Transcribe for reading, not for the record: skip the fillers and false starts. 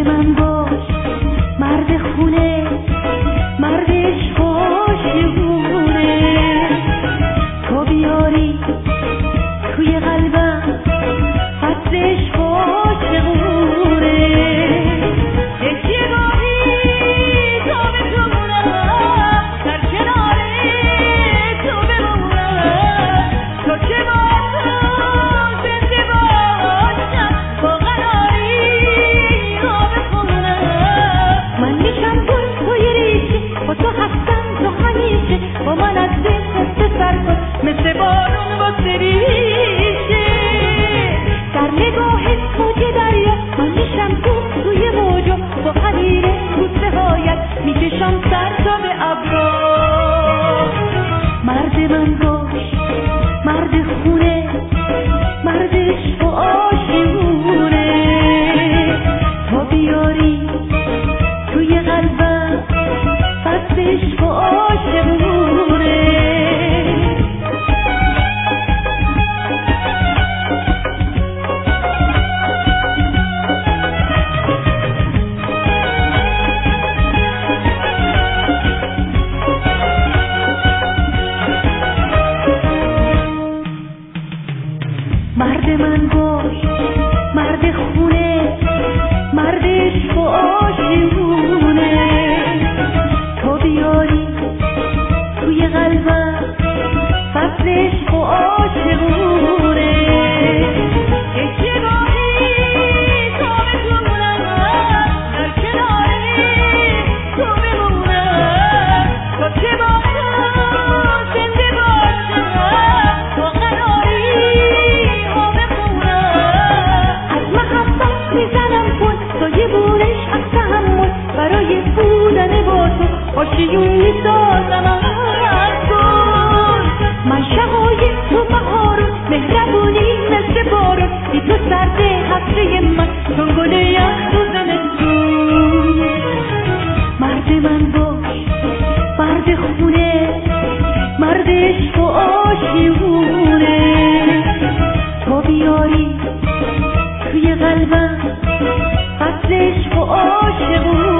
من باش، مرد خونه، مرد عشق و عاشقونه. تو بیاری توی قلبم فصل عشق و عاشقونه. یکی راهی تا بتونم در کنار تو بمونم، تا که با تو زنده باشم، با قراری را بخونم. من میشم گل توی ریشه، با تو هستم تو همیشه، با من از دست سر کن مثل بارون واسه ریشه. در نگاه موج دریا من میشم توی موجا، با حریر بوسه هایت میکشم سر تا به ابرا. مرد من باش، مرد خونه، مرد عشق و عاشقونه. تو بیاری توی قلبم فصل عشق و عاشقونه. مرد من باش، مرد خونه، مرد عشق و عاشقونه. تو بیاری توی قلبم فصل عشق و عاشقونه. یکی راهی تا بتونم در کنار تو بمونم، تا که با تو زنده باشم، با قراری ها بخونم. از محبت میزنم کن سایه بونش از تحمل، برای بودن با تو آشیون میسازم از کن. من شقایق تو بهارون، مهربونی مثل بارون، بی تو سرده هفته من چون گل یخ تو زمستون. مرد من باش، مرد خونه، مرد عشق و عاشقونه. تو بیاری توی قلبم فصل عشق و عاشقونه.